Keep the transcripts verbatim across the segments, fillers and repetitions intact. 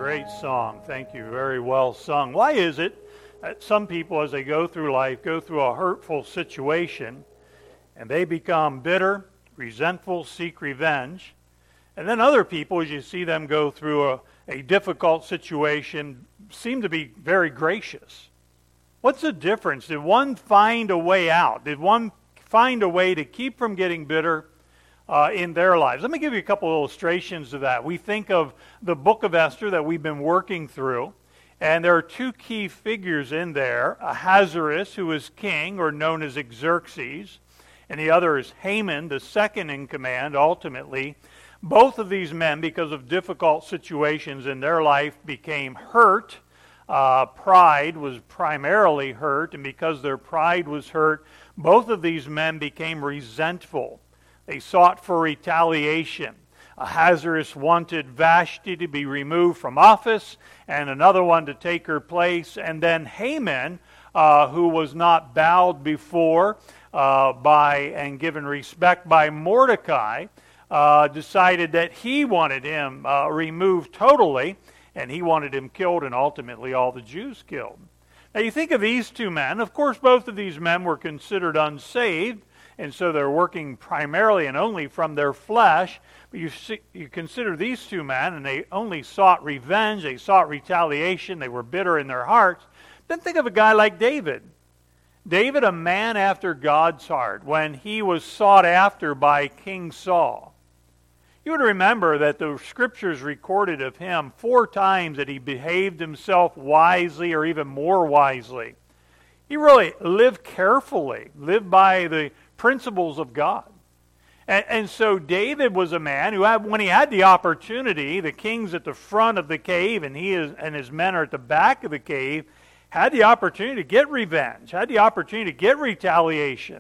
Great song. Thank you. Very well sung. Why is it that some people, as they go through life, go through a hurtful situation and they become bitter, resentful, seek revenge, and then other people, as you see them go through a, a difficult situation, seem to be very gracious? What's the difference? Did one find a way out? Did one find a way to keep from getting bitter uh, in their lives? Let me give you a couple illustrations of that. We think of the book of Esther that we've been working through, and there are two key figures in there. Ahasuerus, who is king, or known as Xerxes, and the other is Haman, the second in command, ultimately. Both of these men, because of difficult situations in their life, became hurt. Uh, pride was primarily hurt, and because their pride was hurt, both of these men became resentful. They sought for retaliation. Ahasuerus wanted Vashti to be removed from office, and another one to take her place. And then Haman, uh, who was not bowed before uh, by and given respect by Mordecai, uh, decided that he wanted him uh, removed totally, and he wanted him killed, and ultimately all the Jews killed. Now you think of these two men. Of course, both of these men were considered unsaved, and so they're working primarily and only from their flesh. But you see, you consider these two men, and they only sought revenge, they sought retaliation, they were bitter in their hearts. Then think of a guy like David. David, a man after God's heart, when he was sought after by King Saul. You would remember that the Scriptures recorded of him four times that he behaved himself wisely, or even more wisely. He really lived carefully, lived by the principles of God. And, and so David was a man who, had, when he had the opportunity, the king's at the front of the cave and he is, and his men are at the back of the cave, had the opportunity to get revenge, had the opportunity to get retaliation.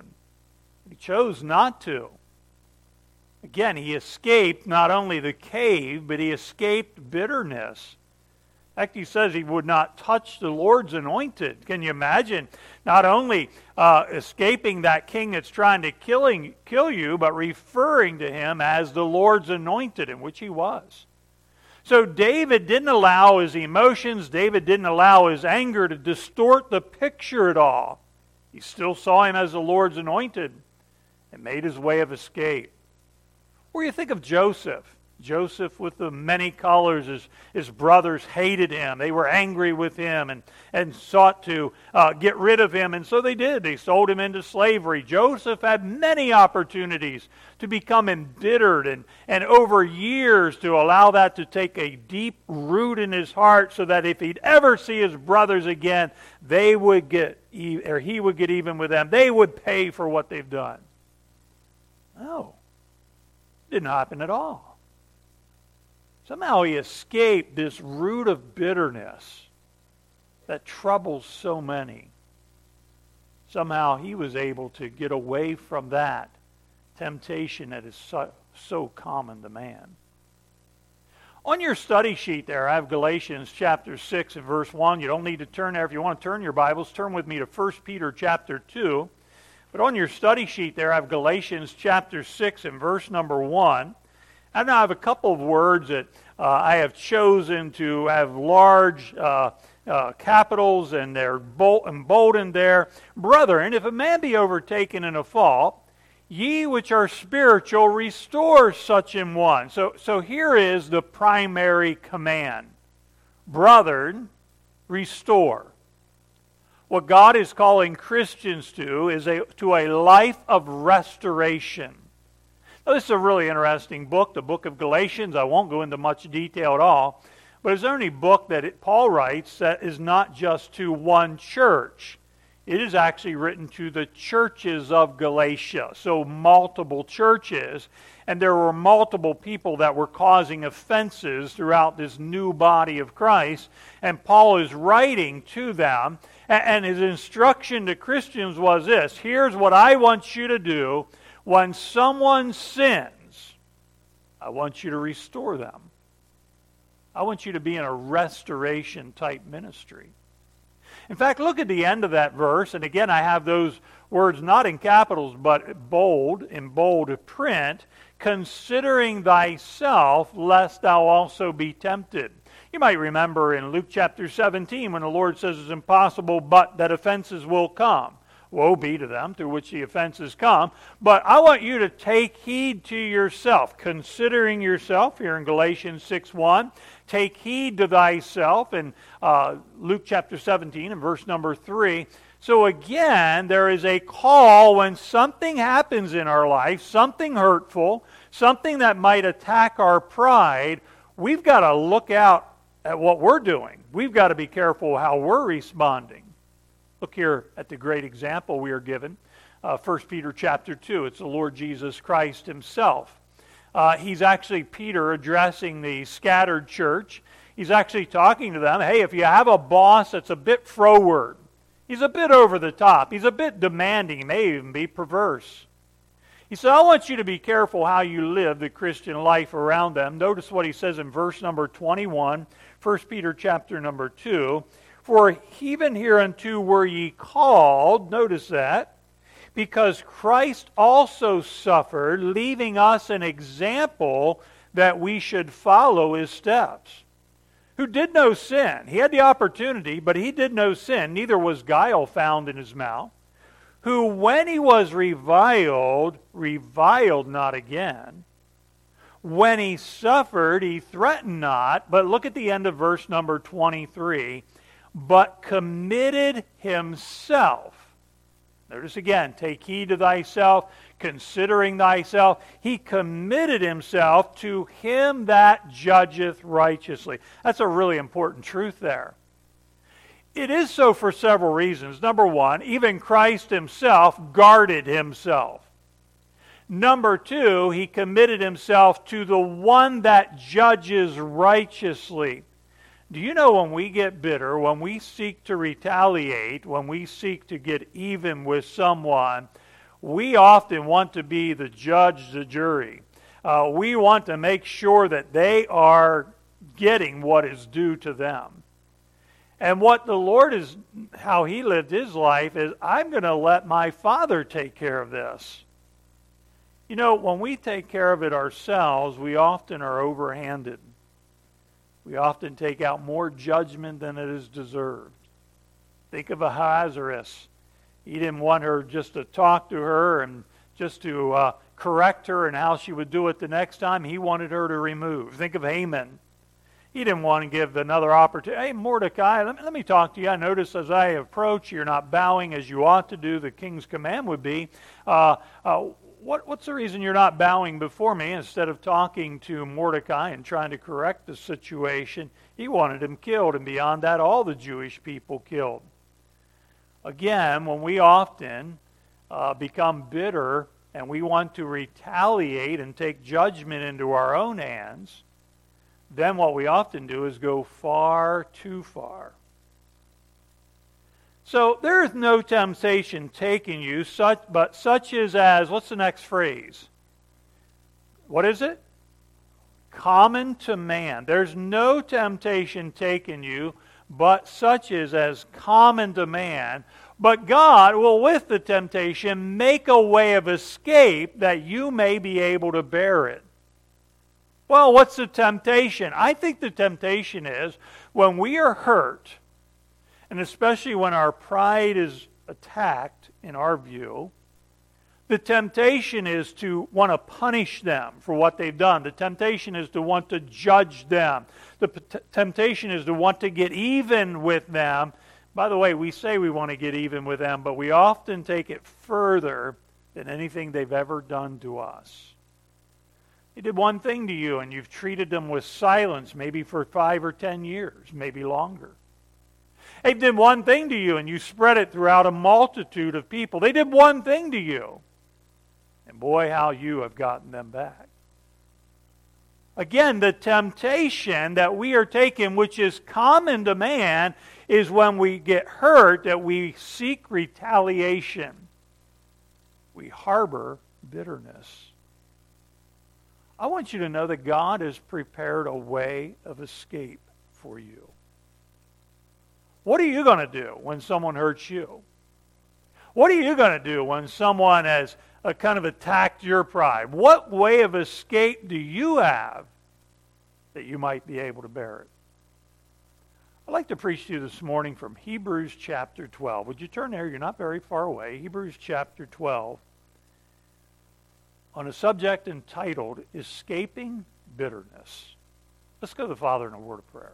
He chose not to. Again, he escaped not only the cave, but he escaped bitterness. In fact, he says he would not touch the Lord's anointed. Can you imagine not only uh, escaping that king that's trying to killing, kill you, but referring to him as the Lord's anointed, in which he was. So David didn't allow his emotions, David didn't allow his anger to distort the picture at all. He still saw him as the Lord's anointed and made his way of escape. Or you think of Joseph. Joseph with the many colors, his, his brothers hated him. They were angry with him and, and sought to uh, get rid of him. And so they did. They sold him into slavery. Joseph had many opportunities to become embittered and, and over years to allow that to take a deep root in his heart so that if he'd ever see his brothers again, they would get, or he would get even with them. They would pay for what they've done. No. Didn't happen at all. Somehow he escaped this root of bitterness that troubles so many. Somehow he was able to get away from that temptation that is so, so common to man. On your study sheet there, I have Galatians chapter six and verse one. You don't need to turn there. If you want to turn your Bibles, turn with me to First Peter chapter two. But on your study sheet there, I have Galatians chapter six and verse number one. And now I have a couple of words that uh, I have chosen to have large uh, uh, capitals, and they're bold, emboldened there. Brethren, if a man be overtaken in a fault, ye which are spiritual, restore such an one. So, so here is the primary command. Brethren, restore. What God is calling Christians to is a, to a life of restoration. Now, this is a really interesting book, the book of Galatians. I won't go into much detail at all, but it's the only book that it, Paul writes that is not just to one church. It is actually written to the churches of Galatia, so multiple churches, and there were multiple people that were causing offenses throughout this new body of Christ, and Paul is writing to them. And his instruction to Christians was this: here's what I want you to do. When someone sins, I want you to restore them. I want you to be in a restoration type ministry. In fact, look at the end of that verse. And again, I have those words not in capitals, but bold, in bold print. Considering thyself, lest thou also be tempted. You might remember in Luke chapter seventeen when the Lord says it's impossible but that offenses will come. Woe be to them through which the offenses come. But I want you to take heed to yourself, considering yourself here in Galatians six one. Take heed to thyself in uh, Luke chapter seventeen and verse number three. So again, there is a call when something happens in our life, something hurtful, something that might attack our pride. We've got to look out at what we're doing. We've got to be careful how we're responding. Look here at the great example we are given. Uh, First Peter chapter two. It's the Lord Jesus Christ himself. Uh, he's actually Peter addressing the scattered church. He's actually talking to them. Hey, if you have a boss that's a bit froward, he's a bit over the top, he's a bit demanding, he may even be perverse. He said, I want you to be careful how you live the Christian life around them. Notice what he says in verse number twenty-one, First Peter chapter number two. For even hereunto were ye called, notice that, because Christ also suffered, leaving us an example that we should follow his steps. Who did no sin. He had the opportunity, but he did no sin. Neither was guile found in his mouth. Who, when he was reviled, reviled not again. When he suffered, he threatened not. But look at the end of verse number twenty-three. But committed himself. Notice again, take heed to thyself, considering thyself. He committed himself to him that judgeth righteously. That's a really important truth there. It is so for several reasons. Number one, even Christ himself guarded himself. Number two, he committed himself to the one that judges righteously. Do you know when we get bitter, when we seek to retaliate, when we seek to get even with someone, we often want to be the judge, the jury. Uh, we want to make sure that they are getting what is due to them. And what the Lord is, how he lived his life is, I'm going to let my Father take care of this. You know, when we take care of it ourselves, we often are overhanded. We often take out more judgment than it is deserved. Think of Ahasuerus. He didn't want her just to talk to her and just to uh, correct her and how she would do it the next time. He wanted her to remove. Think of Haman. He didn't want to give another opportunity. Hey, Mordecai, let me, let me talk to you. I notice as I approach, you're not bowing as you ought to do. The king's command would be, uh, uh, What, what's the reason you're not bowing before me? Instead of talking to Mordecai and trying to correct the situation, he wanted him killed, and beyond that, all the Jewish people killed. Again, when we often uh, become bitter and we want to retaliate and take judgment into our own hands, then what we often do is go far too far. So there is no temptation taking you, such, but such is as, what's the next phrase? What is it? Common to man. There's no temptation taking you, but such is as common to man. But God will, with the temptation, make a way of escape that you may be able to bear it. Well, what's the temptation? I think the temptation is when we are hurt, and especially when our pride is attacked, in our view, the temptation is to want to punish them for what they've done. The temptation is to want to judge them. The p- temptation is to want to get even with them. By the way, we say we want to get even with them, but we often take it further than anything they've ever done to us. They did one thing to you, and you've treated them with silence, maybe for five or ten years, maybe longer. They did one thing to you, and you spread it throughout a multitude of people. They did one thing to you, and boy, how you have gotten them back. Again, the temptation that we are taking, which is common to man, is when we get hurt that we seek retaliation. We harbor bitterness. I want you to know that God has prepared a way of escape for you. What are you going to do when someone hurts you? What are you going to do when someone has uh, kind of attacked your pride? What way of escape do you have that you might be able to bear it? I'd like to preach to you this morning from Hebrews chapter twelve. Would you turn there? You're not very far away. Hebrews chapter twelve. On a subject entitled, Escaping Bitterness. Let's go to the Father in a word of prayer.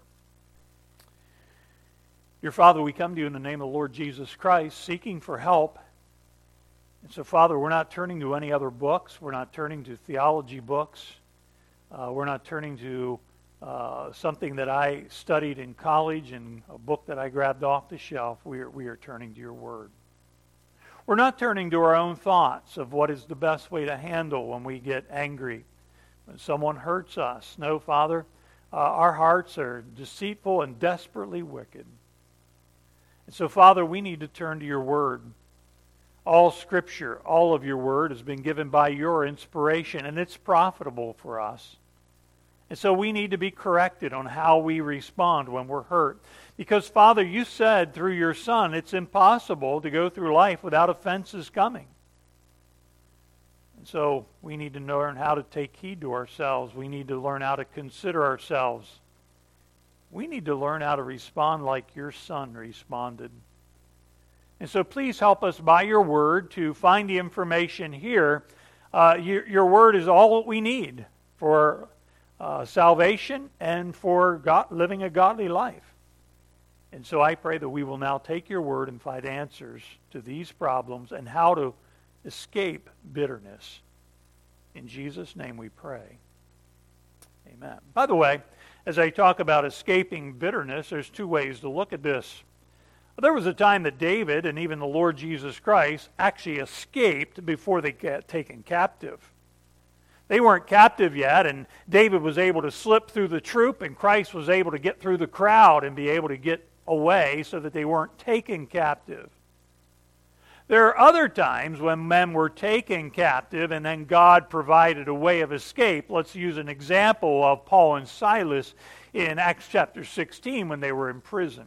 Dear Father, we come to you in the name of the Lord Jesus Christ, seeking for help. And so, Father, we're not turning to any other books. We're not turning to theology books. Uh, we're not turning to uh, something that I studied in college and a book that I grabbed off the shelf. We are, we are turning to your word. We're not turning to our own thoughts of what is the best way to handle when we get angry, when someone hurts us. No, Father, uh, our hearts are deceitful and desperately wicked. And so, Father, we need to turn to your word. All Scripture, all of your word has been given by your inspiration, and it's profitable for us. And so we need to be corrected on how we respond when we're hurt. Because, Father, you said through your Son, it's impossible to go through life without offenses coming. And so we need to learn how to take heed to ourselves. We need to learn how to consider ourselves. We need to learn how to respond like your Son responded. And so please help us by your word to find the information here. Uh, your, your word is all that we need for uh, salvation and for God, living a godly life. And so I pray that we will now take your word and find answers to these problems and how to escape bitterness. In Jesus' name we pray. Amen. By the way, as I talk about escaping bitterness, there's two ways to look at this. There was a time that David and even the Lord Jesus Christ actually escaped before they got taken captive. They weren't captive yet, and David was able to slip through the troop, and Christ was able to get through the crowd and be able to get away so that they weren't taken captive. There are other times when men were taken captive and then God provided a way of escape. Let's use an example of Paul and Silas in Acts chapter sixteen when they were in prison.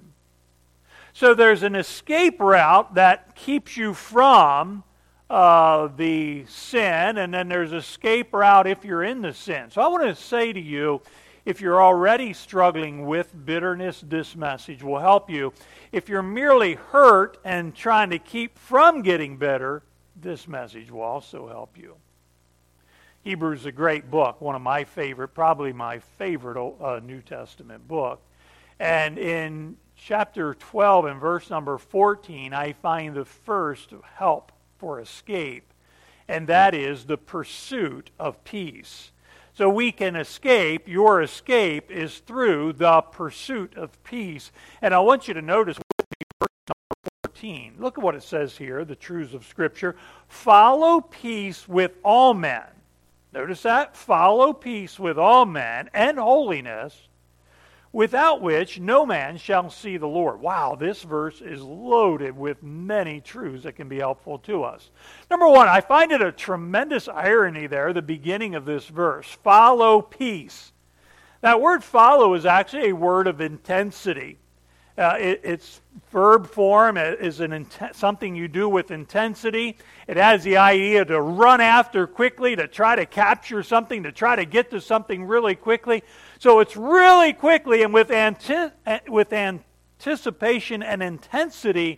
So there's an escape route that keeps you from uh, the sin, and then there's escape route if you're in the sin. So I want to say to you, if you're already struggling with bitterness, this message will help you. If you're merely hurt and trying to keep from getting bitter, this message will also help you. Hebrews is a great book, one of my favorite, probably my favorite uh, New Testament book. And in chapter twelve and verse number fourteen, I find the first help for escape, and that is the pursuit of peace. So we can escape. Your escape is through the pursuit of peace. And I want you to notice verse number fourteen. Look at what it says here, the truths of Scripture. Follow peace with all men. Notice that? Follow peace with all men and holiness, without which no man shall see the Lord. Wow, this verse is loaded with many truths that can be helpful to us. Number one, I find it a tremendous irony there, the beginning of this verse. Follow peace. That word follow is actually a word of intensity. Uh, it, its verb form is an int- something you do with intensity. It has the idea to run after quickly, to try to capture something, to try to get to something really quickly. So it's really quickly and with, anti- with anticipation and intensity,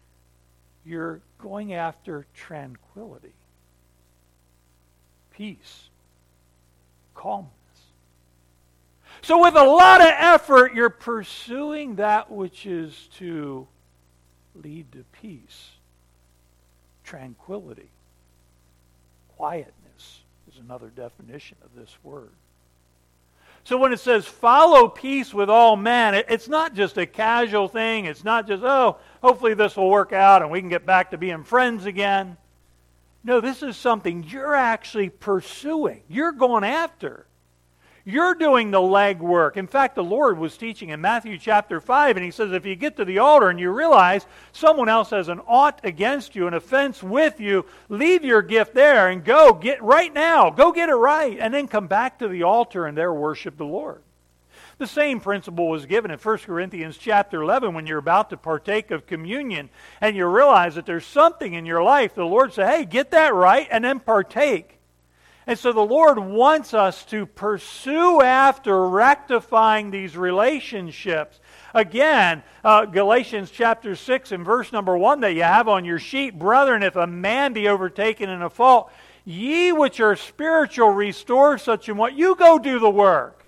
you're going after tranquility, peace, calmness. So with a lot of effort, you're pursuing that which is to lead to peace, tranquility, quietness is another definition of this word. So when it says follow peace with all men, it's not just a casual thing. It's not just, oh, hopefully this will work out and we can get back to being friends again. No, this is something you're actually pursuing. You're going after. You're doing the legwork. In fact, the Lord was teaching in Matthew chapter five, and He says if you get to the altar and you realize someone else has an ought against you, an offense with you, leave your gift there and go get right now. Go get it right, and then come back to the altar and there worship the Lord. The same principle was given in First Corinthians chapter eleven when you're about to partake of communion and you realize that there's something in your life. The Lord said, hey, get that right and then partake. And so the Lord wants us to pursue after rectifying these relationships. Again, uh, Galatians chapter six and verse number one that you have on your sheet, brethren, if a man be overtaken in a fault, ye which are spiritual restore such and what. You go do the work.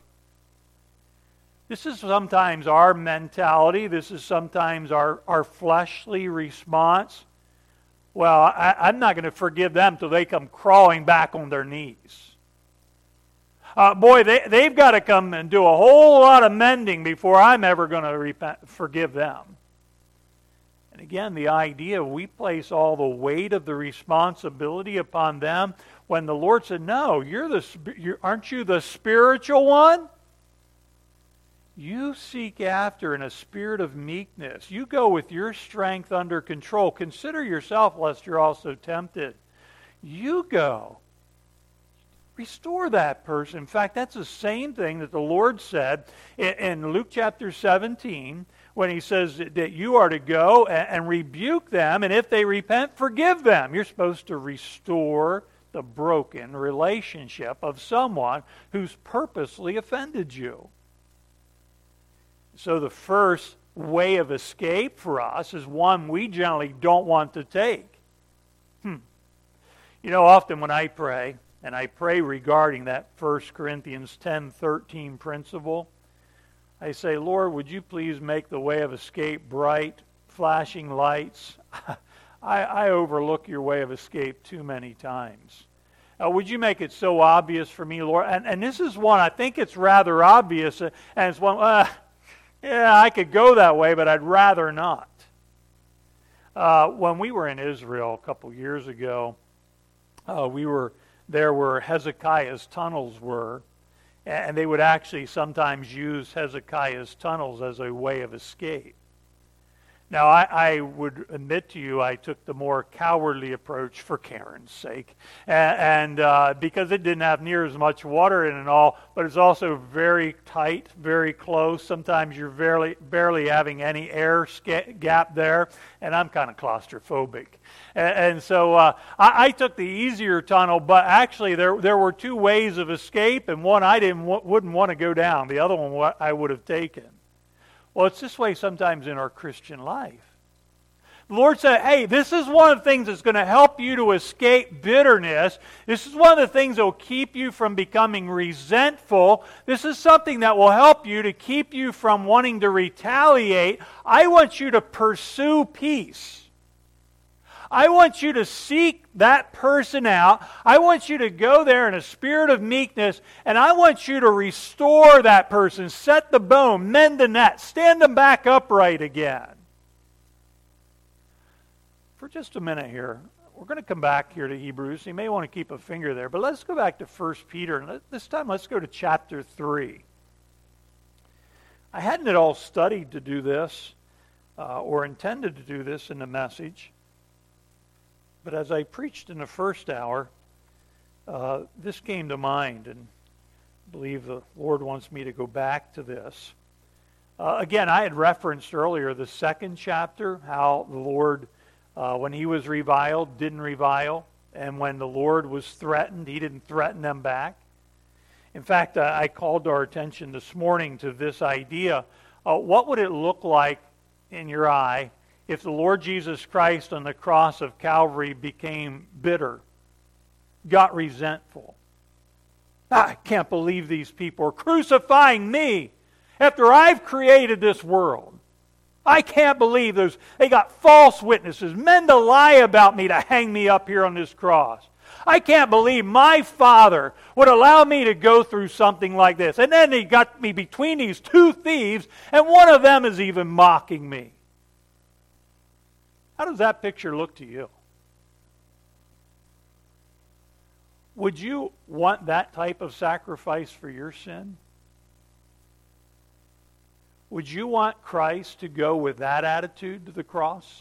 This is sometimes our mentality. This is sometimes our, our fleshly response. Well, I, I'm not going to forgive them till they come crawling back on their knees. Uh, boy, they, they've got to come and do a whole lot of mending before I'm ever going to repent, forgive them. And again, the idea, we place all the weight of the responsibility upon them when the Lord said, no, you're the, you're, aren't you the spiritual one? You seek after in a spirit of meekness. You go with your strength under control. Consider yourself lest you're also tempted. You go. Restore that person. In fact, that's the same thing that the Lord said in, in Luke chapter seventeen when he says that you are to go and, and rebuke them, and if they repent, forgive them. You're supposed to restore the broken relationship of someone who's purposely offended you. So the first way of escape for us is one we generally don't want to take. Hmm. You know, often when I pray, and I pray regarding that First Corinthians ten thirteen principle, I say, Lord, would you please make the way of escape bright, flashing lights? I, I overlook your way of escape too many times. Uh, would you make it so obvious for me, Lord? And, and this is one, I think it's rather obvious, uh, and it's one, uh, yeah, I could go that way, but I'd rather not. Uh, when we were in Israel a couple years ago, uh, we were there where Hezekiah's tunnels were, and they would actually sometimes use Hezekiah's tunnels as a way of escape. Now, I, I would admit to you I took the more cowardly approach for Karen's sake, and, and uh, because it didn't have near as much water in it and all, but it's also very tight, very close. Sometimes you're barely, barely having any air sca- gap there, and I'm kind of claustrophobic. And, and so uh, I, I took the easier tunnel, but actually there there were two ways of escape, and one I didn't wouldn't want to go down. The other one I would have taken. Well, it's this way sometimes in our Christian life. The Lord said, hey, this is one of the things that's going to help you to escape bitterness. This is one of the things that will keep you from becoming resentful. This is something that will help you to keep you from wanting to retaliate. I want you to pursue peace. I want you to seek that person out. I want you to go there in a spirit of meekness, and I want you to restore that person, set the bone, mend the net, stand them back upright again. For just a minute here, we're going to come back here to Hebrews. You may want to keep a finger there, but let's go back to First Peter, and this time let's go to chapter three. I hadn't at all studied to do this, uh, or intended to do this in the message. But as I preached in the first hour, uh, this came to mind, and I believe the Lord wants me to go back to this. Uh, again, I had referenced earlier the second chapter, how the Lord, uh, when he was reviled, didn't revile, and when the Lord was threatened, he didn't threaten them back. In fact, uh, I called our attention this morning to this idea. Uh, what would it look like in your eye if the Lord Jesus Christ on the cross of Calvary became bitter, got resentful? I can't believe these people are crucifying me after I've created this world. I can't believe those. They got false witnesses, men to lie about me to hang me up here on this cross. I can't believe my Father would allow me to go through something like this. And then he got me between these two thieves, and one of them is even mocking me. How does that picture look to you? Would you want that type of sacrifice for your sin? Would you want Christ to go with that attitude to the cross?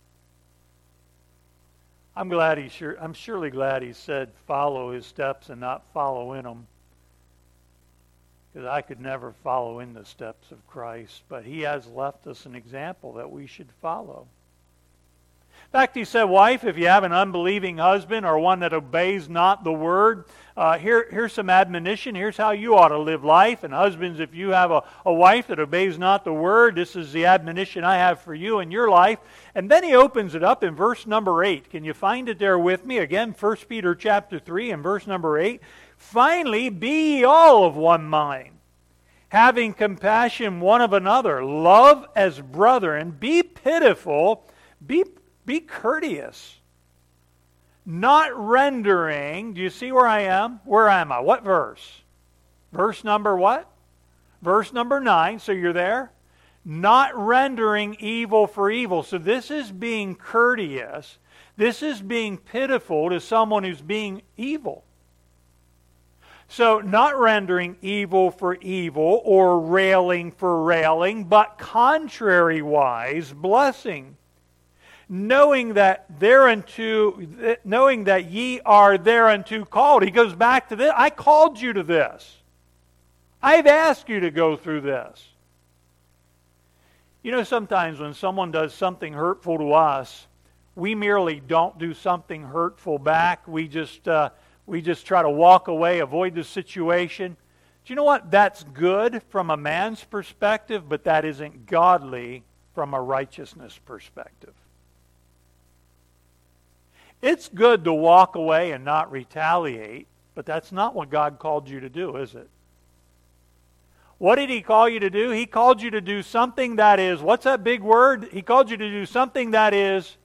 I'm glad he sure I'm surely glad he said follow his steps and not follow in them. Because I could never follow in the steps of Christ, but he has left us an example that we should follow. In fact, he said, wife, if you have an unbelieving husband or one that obeys not the word, uh, here, here's some admonition. Here's how you ought to live life. And husbands, if you have a, a wife that obeys not the word, this is the admonition I have for you in your life. And then he opens it up in verse number eight. Can you find it there with me? Again, First Peter chapter three and verse number eight. Finally, be ye all of one mind, having compassion one of another, love as brethren, be pitiful, be Be courteous, not rendering. Do you see where I am? Where am I? What verse? Verse number what? Verse number nine. So you're there? Not rendering evil for evil. So this is being courteous. This is being pitiful to someone who's being evil. So not rendering evil for evil or railing for railing, but contrariwise blessing. Knowing that thereunto, knowing that ye are thereunto called. He goes back to this. I called you to this. I've asked you to go through this. You know, sometimes when someone does something hurtful to us, we merely don't do something hurtful back. We just uh, we just try to walk away, avoid the situation. Do you know what? That's good from a man's perspective, but that isn't godly from a righteousness perspective. It's good to walk away and not retaliate, but that's not what God called you to do, is it? What did He call you to do? He called you to do something that is, what's that big word? He called you to do something that is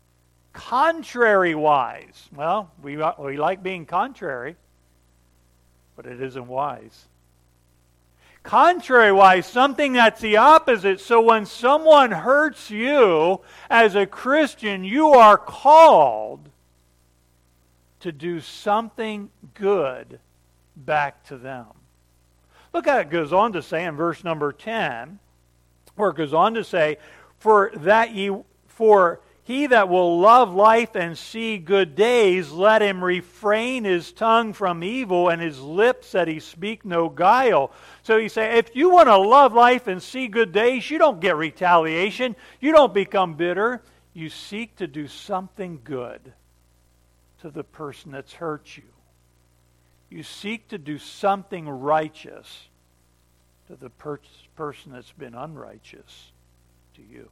contrary-wise. Well, we, we like being contrary, but it isn't wise. Contrary-wise, something that's the opposite. So when someone hurts you as a Christian, you are called to do something good back to them. Look how it goes on to say in verse number ten, where it goes on to say, For that ye, for he that will love life and see good days, let him refrain his tongue from evil and his lips that he speak no guile. So he say, if you want to love life and see good days, you don't get retaliation. You don't become bitter. You seek to do something good to the person that's hurt you. You seek to do something righteous to the per- person that's been unrighteous to you.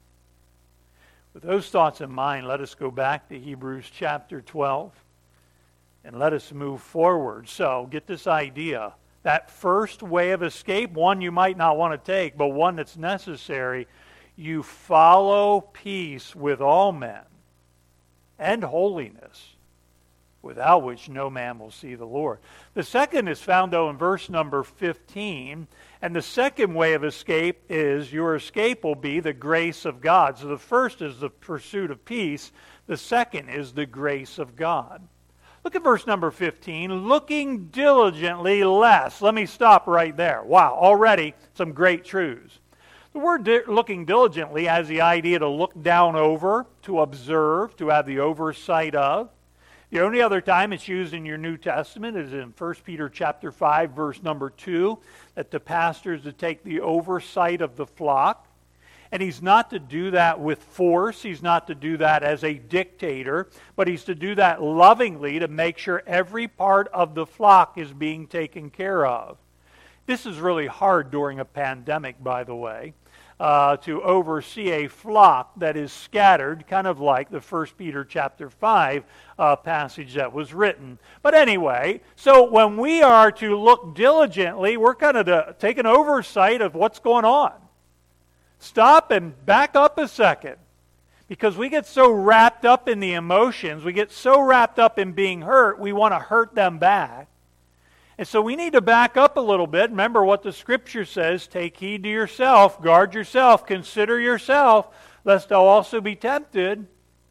With those thoughts in mind, let us go back to Hebrews chapter twelve and let us move forward. So, get this idea. That first way of escape, one you might not want to take, but one that's necessary, you follow peace with all men and holiness, without which no man will see the Lord. The second is found, though, in verse number fifteen. And the second way of escape is your escape will be the grace of God. So the first is the pursuit of peace. The second is the grace of God. Look at verse number fifteen. Looking diligently lest. Let me stop right there. Wow, already some great truths. The word di- looking diligently has the idea to look down over, to observe, to have the oversight of. The only other time it's used in your New Testament is in First Peter chapter five, verse number two, that the pastor is to take the oversight of the flock. And he's not to do that with force. He's not to do that as a dictator, but he's to do that lovingly to make sure every part of the flock is being taken care of. This is really hard during a pandemic, by the way. Uh, to oversee a flock that is scattered, kind of like the First Peter chapter five uh, passage that was written. But anyway, so when we are to look diligently, we're kind of to take an oversight of what's going on. Stop and back up a second. Because we get so wrapped up in the emotions, we get so wrapped up in being hurt, we want to hurt them back. And so we need to back up a little bit. Remember what the Scripture says, take heed to yourself, guard yourself, consider yourself, lest thou also be tempted.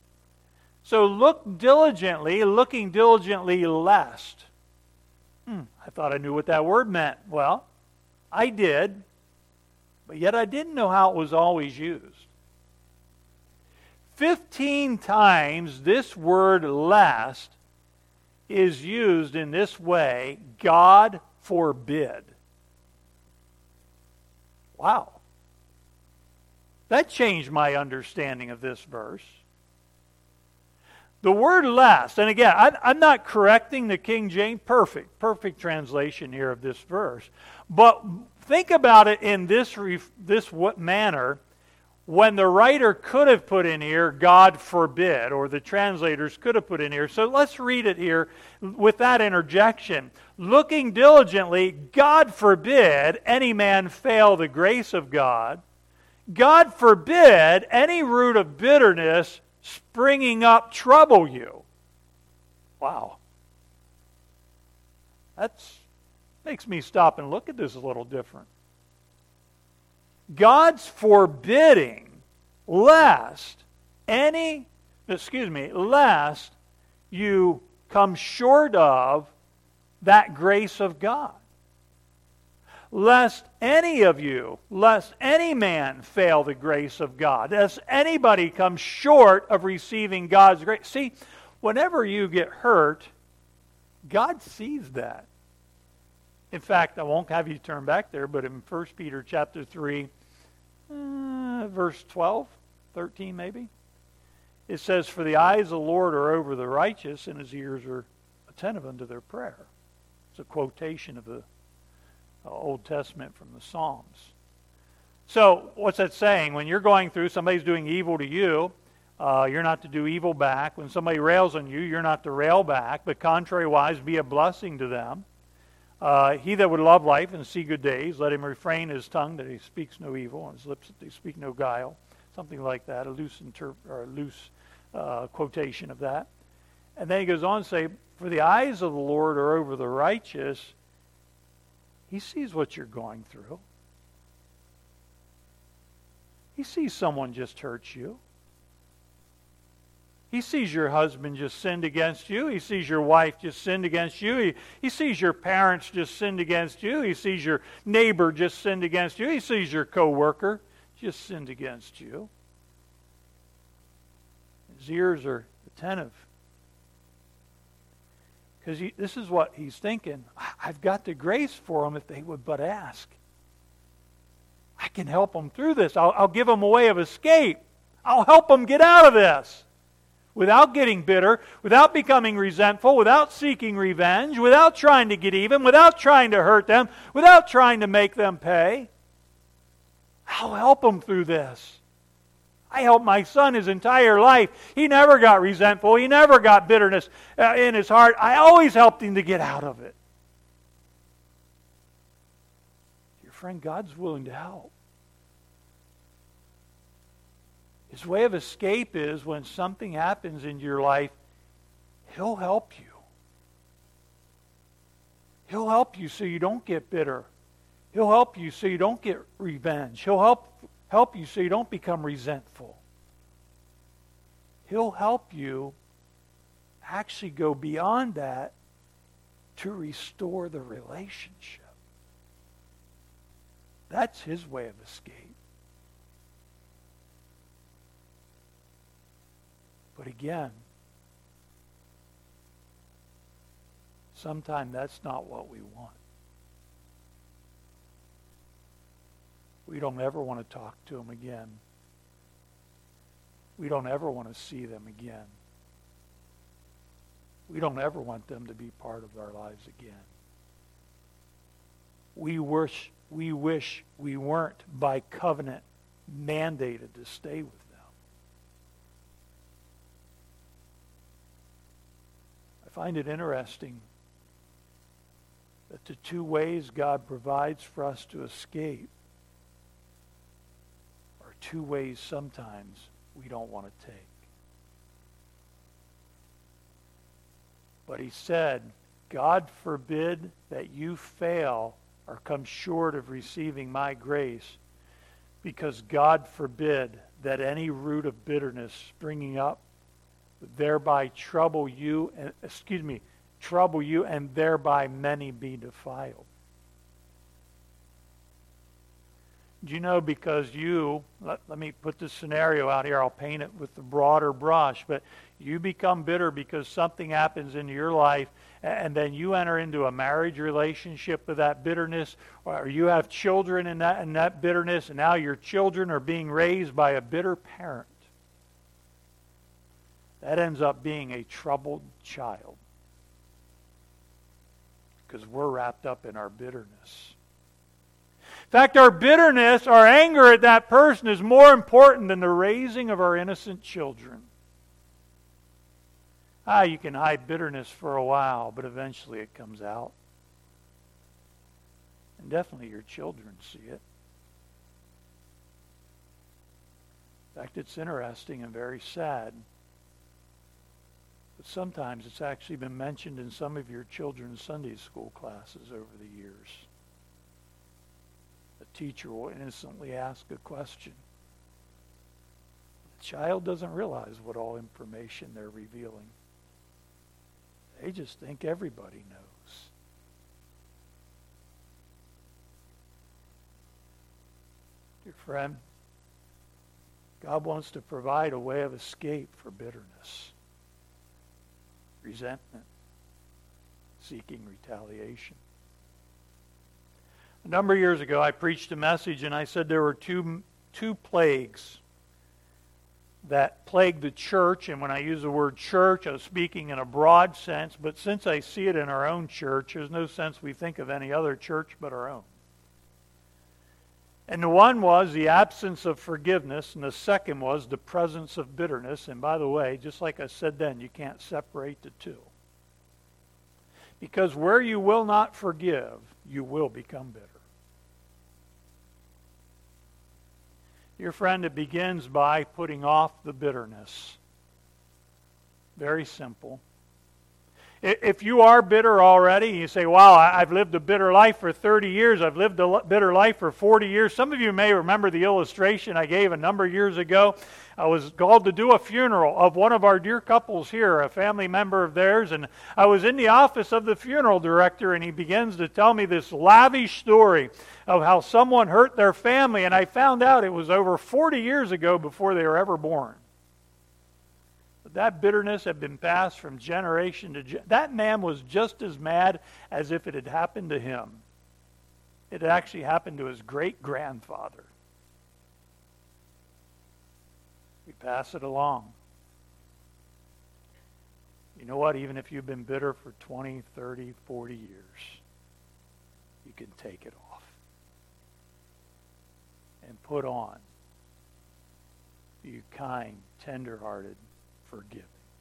So look diligently, looking diligently lest. Hmm, I thought I knew what that word meant. Well, I did, but yet I didn't know how it was always used. Fifteen times this word lest is used in this way, God forbid. Wow. That changed my understanding of this verse. The word lest, and again, I, I'm not correcting the King James, perfect, perfect translation here of this verse. But think about it in this, ref, this what manner, when the writer could have put in here, God forbid, or the translators could have put in here. So let's read it here with that interjection. Looking diligently, God forbid any man fail the grace of God. God forbid any root of bitterness springing up trouble you. Wow. That makes me stop and look at this a little different. God's forbidding lest any, excuse me, lest you come short of that grace of God. Lest any of you, lest any man fail the grace of God, lest anybody come short of receiving God's grace. See, whenever you get hurt, God sees that. In fact, I won't have you turn back there, but in First Peter chapter three, uh, verse twelve, thirteen maybe, it says, "For the eyes of the Lord are over the righteous, and his ears are attentive unto their prayer." It's a quotation of the Old Testament from the Psalms. So what's that saying? When you're going through, somebody's doing evil to you, uh, you're not to do evil back. When somebody rails on you, you're not to rail back, but contrariwise, be a blessing to them. Uh, he that would love life and see good days, let him refrain his tongue that he speaks no evil, and his lips that they speak no guile. Something like that, a loose, interp- or a loose uh, quotation of that. And then he goes on to say, "For the eyes of the Lord are over the righteous." He sees what you're going through. He sees someone just hurt you. He sees your husband just sinned against you. He sees your wife just sinned against you. He, he sees your parents just sinned against you. He sees your neighbor just sinned against you. He sees your coworker just sinned against you. His ears are attentive. Because this is what he's thinking. I've got the grace for them if they would but ask. I can help them through this. I'll, I'll give them a way of escape. I'll help them get out of this. Without getting bitter, without becoming resentful, without seeking revenge, without trying to get even, without trying to hurt them, without trying to make them pay. I'll help them through this. I helped my son his entire life. He never got resentful. He never got bitterness uh, in his heart. I always helped him to get out of it. Your friend, God's willing to help. His way of escape is when something happens in your life, He'll help you. He'll help you so you don't get bitter. He'll help you so you don't get revenge. He'll help help you so you don't become resentful. He'll help you actually go beyond that to restore the relationship. That's His way of escape. But again, sometimes that's not what we want. We don't ever want to talk to them again. We don't ever want to see them again. We don't ever want them to be part of our lives again. We wish we wish we weren't by covenant mandated to stay with them. I find it interesting that the two ways God provides for us to escape are two ways sometimes we don't want to take. But He said, God forbid that you fail or come short of receiving my grace, because God forbid that any root of bitterness springing up thereby trouble you, and excuse me, trouble you, and thereby many be defiled. Do you know, because you, let, let me put this scenario out here, I'll paint it with the broader brush, but you become bitter because something happens in your life, and then you enter into a marriage relationship with that bitterness, or you have children in that, in that bitterness, and now your children are being raised by a bitter parent. that ends up being a troubled child. Because we're wrapped up in our bitterness. In fact, our bitterness, our anger at that person is more important than the raising of our innocent children. Ah, you can hide bitterness for a while, but eventually it comes out. And definitely your children see it. In fact, it's interesting and very sad. But sometimes it's actually been mentioned in some of your children's Sunday school classes over the years. The teacher will innocently ask a question. The child doesn't realize what all information they're revealing. They just think everybody knows. Dear friend, God wants to provide a way of escape for bitterness, resentment, seeking retaliation. A number of years ago, I preached a message and I said there were two, two plagues that plague the church. And when I use the word church, I was speaking in a broad sense. But since I see it in our own church, there's no sense we think of any other church but our own. And the one was the absence of forgiveness, and the second was the presence of bitterness. And by the way, just like I said then, you can't separate the two. Because where you will not forgive, you will become bitter. Dear friend, it begins by putting off the bitterness. Very simple. If you are bitter already, you say, wow, I've lived a bitter life for thirty years. I've lived a bitter life for forty years. Some of you may remember the illustration I gave a number of years ago. I was called to do a funeral of one of our dear couples here, a family member of theirs, and I was in the office of the funeral director, and he begins to tell me this lavish story of how someone hurt their family, and I found out it was over forty years ago before they were ever born. But that bitterness had been passed from generation to generation. That man was just as mad as if it had happened to him. It had actually happened to his great-grandfather. We pass it along. You know what? Even if you've been bitter for twenty, thirty, forty years, you can take it off and put on. Be kind, tender-hearted, forgiving.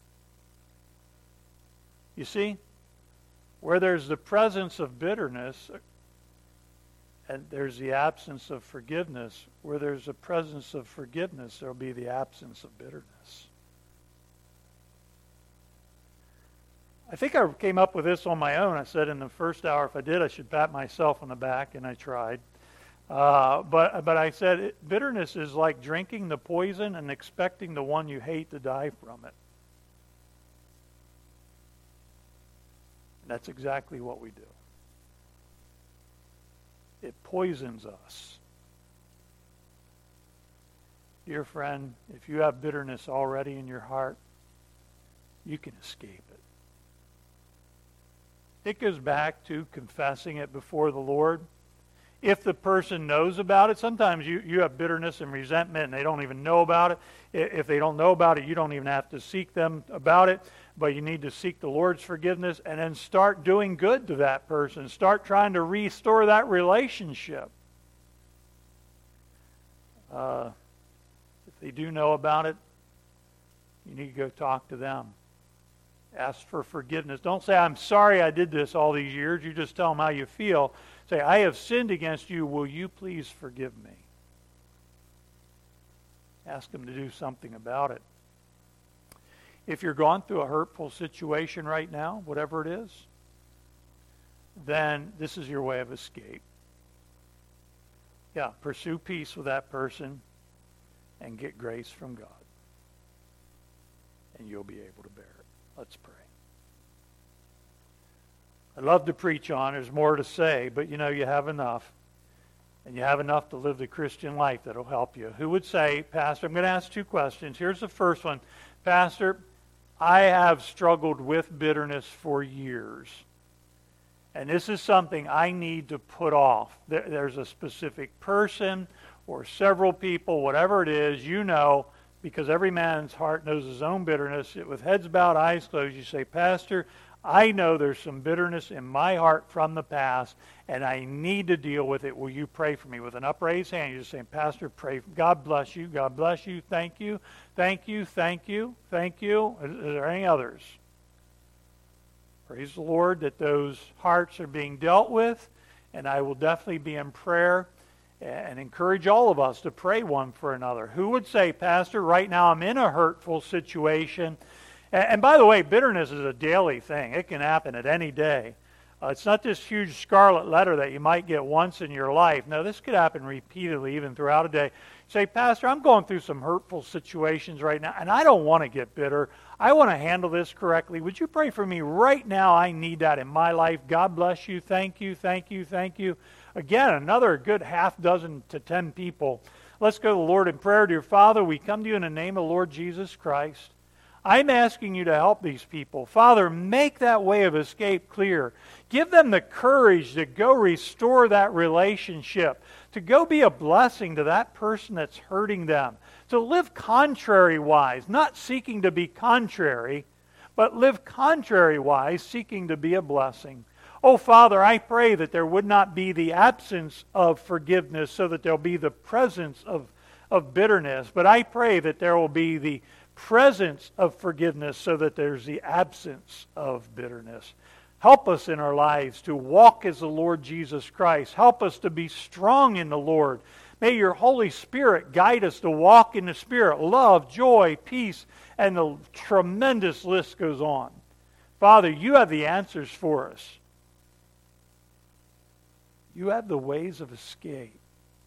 You see, where there's the presence of bitterness and there's the absence of forgiveness, where there's a presence of forgiveness, there'll be the absence of bitterness. I think I came up with this on my own. I said in the first hour, if I did, I should pat myself on the back, and I tried. Uh, but but I said it, bitterness is like drinking the poison and expecting the one you hate to die from it. And that's exactly what we do. It poisons us. Dear friend, if you have bitterness already in your heart, you can escape it. It goes back to confessing it before the Lord. If the person knows about it, sometimes you, you have bitterness and resentment and they don't even know about it. If they don't know about it, you don't even have to seek them about it, but you need to seek the Lord's forgiveness and then start doing good to that person. Start trying to restore that relationship. Uh, if they do know about it, you need to go talk to them. Ask for forgiveness. Don't say, I'm sorry I did this all these years. You just tell them how you feel. Say, I have sinned against you. Will you please forgive me? Ask them to do something about it. If you're going through a hurtful situation right now, whatever it is, then this is your way of escape. Yeah, pursue peace with that person and get grace from God. And you'll be able to bear it. Let's pray. I'd love to preach on. There's more to say, but you know, you have enough. And you have enough to live the Christian life that'll help you. Who would say, Pastor, I'm going to ask two questions. Here's the first one. Pastor, I have struggled with bitterness for years. And this is something I need to put off. There's a specific person or several people, whatever it is, you know, because every man's heart knows his own bitterness. With heads bowed, eyes closed, you say, Pastor, I know there's some bitterness in my heart from the past, and I need to deal with it. Will you pray for me? With an upraised hand, you're just saying, Pastor, pray. God bless you. God bless you. Thank you. Thank you. Thank you. Thank you. Is, is there any others? Praise the Lord that those hearts are being dealt with, and I will definitely be in prayer and encourage all of us to pray one for another. Who would say, Pastor, right now I'm in a hurtful situation? And by the way, bitterness is a daily thing. It can happen at any day. Uh, it's not this huge scarlet letter that you might get once in your life. No, this could happen repeatedly, even throughout a day. Say, Pastor, I'm going through some hurtful situations right now, and I don't want to get bitter. I want to handle this correctly. Would you pray for me right now? I need that in my life. God bless you. Thank you, thank you, thank you. Again, another good half dozen to ten people. Let's go to the Lord in prayer. Dear Father, we come to you in the name of the Lord Jesus Christ. I'm asking you to help these people. Father, make that way of escape clear. Give them the courage to go restore that relationship, to go be a blessing to that person that's hurting them, to live contrary-wise, not seeking to be contrary, but live contrary-wise, seeking to be a blessing. Oh, Father, I pray that there would not be the absence of forgiveness so that there'll be the presence of, of bitterness, but I pray that there will be the presence of forgiveness so that there's the absence of bitterness. Help us in our lives to walk as the Lord Jesus Christ. Help us to be strong in the Lord. May your Holy Spirit guide us to walk in the Spirit. Love, joy, peace, and the tremendous list goes on. Father, you have the answers for us. You have the ways of escape.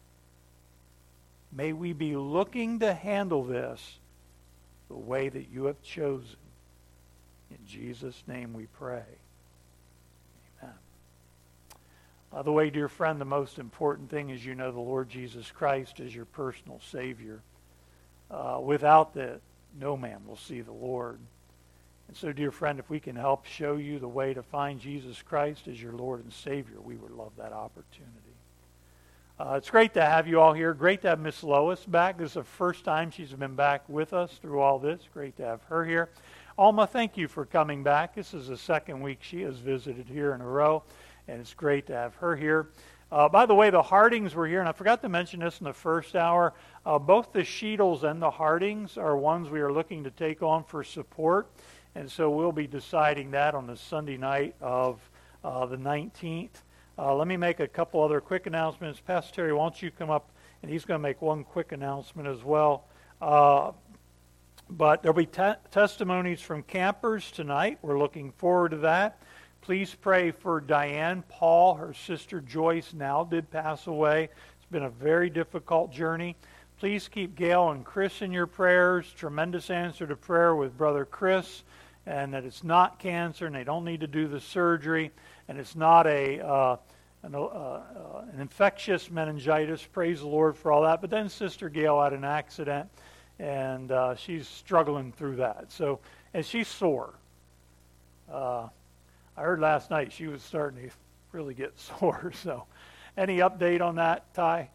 May we be looking to handle this the way that you have chosen. In Jesus' name we pray. Amen. By the way, dear friend, the most important thing is you know the Lord Jesus Christ as your personal Savior. Uh, without that, no man will see the Lord. And so, dear friend, if we can help show you the way to find Jesus Christ as your Lord and Savior, we would love that opportunity. Uh, it's great to have you all here. Great to have Miss Lois back. This is the first time she's been back with us through all this. Great to have her here. Alma, thank you for coming back. This is the second week she has visited here in a row, and it's great to have her here. Uh, by the way, the Hardings were here, and I forgot to mention this in the first hour. Uh, both the Sheetles and the Hardings are ones we are looking to take on for support, and so we'll be deciding that on the Sunday night of uh, the nineteenth. Uh, let me make a couple other quick announcements. Pastor Terry, why don't you come up, and he's going to make one quick announcement as well. Uh, but there'll be te- testimonies from campers tonight. We're looking forward to that. Please pray for Diane Paul. Her sister Joyce now did pass away. It's been a very difficult journey. Please keep Gail and Chris in your prayers. Tremendous answer to prayer with Brother Chris, and that it's not cancer, and they don't need to do the surgery, and it's not a uh, an, uh, uh, an infectious meningitis. Praise the Lord for all that. But then Sister Gail had an accident, and uh, she's struggling through that. So, and she's sore. Uh, I heard last night she was starting to really get sore. So, any update on that, Ty?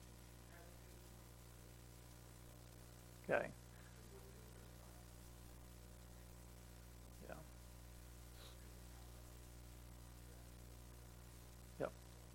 Okay. Yeah. Yep.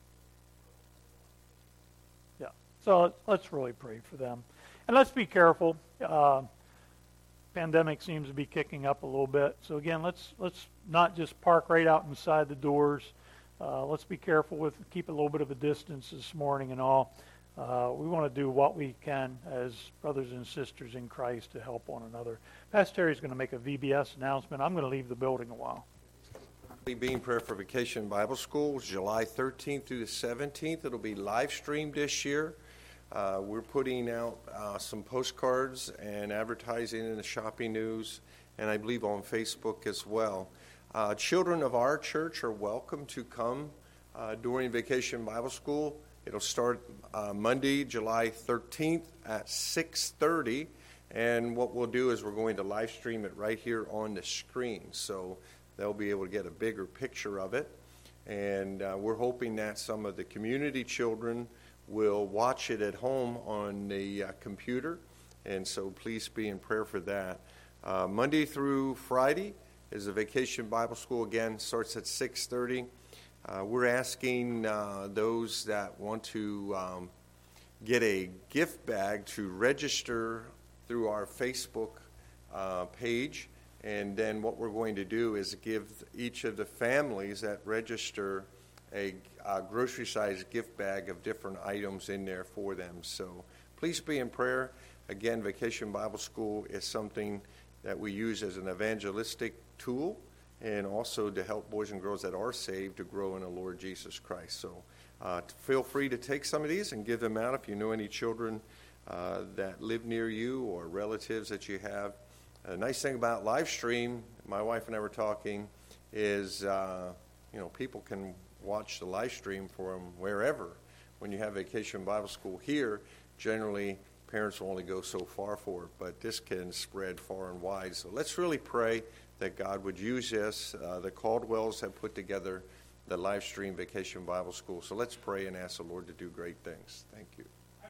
Yeah. So let's really pray for them. And let's be careful. Uh, pandemic seems to be kicking up a little bit. So again, let's let's not just park right out inside the doors. Uh, let's be careful with, keep a little bit of a distance this morning and all. Uh, we want to do what we can as brothers and sisters in Christ to help one another. Pastor Terry's going to make a V B S announcement. I'm going to leave the building a while. Being Prayer for Vacation Bible School, July thirteenth through the seventeenth. It'll be live streamed this year. Uh, we're putting out uh, some postcards and advertising in the shopping news, and I believe on Facebook as well. Uh, children of our church are welcome to come uh, during Vacation Bible School. It'll start uh, Monday, July thirteenth at six thirty, and what we'll do is we're going to live stream it right here on the screen, so they'll be able to get a bigger picture of it. And uh, we're hoping that some of the community children will watch it at home on the uh, computer, and so please be in prayer for that. Uh, Monday through Friday is a Vacation Bible School. Again, starts at six thirty. Uh, we're asking uh, those that want to um, get a gift bag to register through our Facebook uh, page. And then what we're going to do is give each of the families that register a, a grocery-sized gift bag of different items in there for them. So please be in prayer. Again, Vacation Bible School is something that we use as an evangelistic tool and also to help boys and girls that are saved to grow in the Lord Jesus Christ. So uh, feel free to take some of these and give them out if you know any children uh, that live near you or relatives that you have. A nice thing about live stream, my wife and I were talking, is uh, you know people can watch the live stream from wherever. When you have Vacation Bible School here, generally parents will only go so far for it, but this can spread far and wide. So let's really pray that God would use this. Uh, the Caldwells have put together the live stream Vacation Bible School. So let's pray and ask the Lord to do great things. Thank you.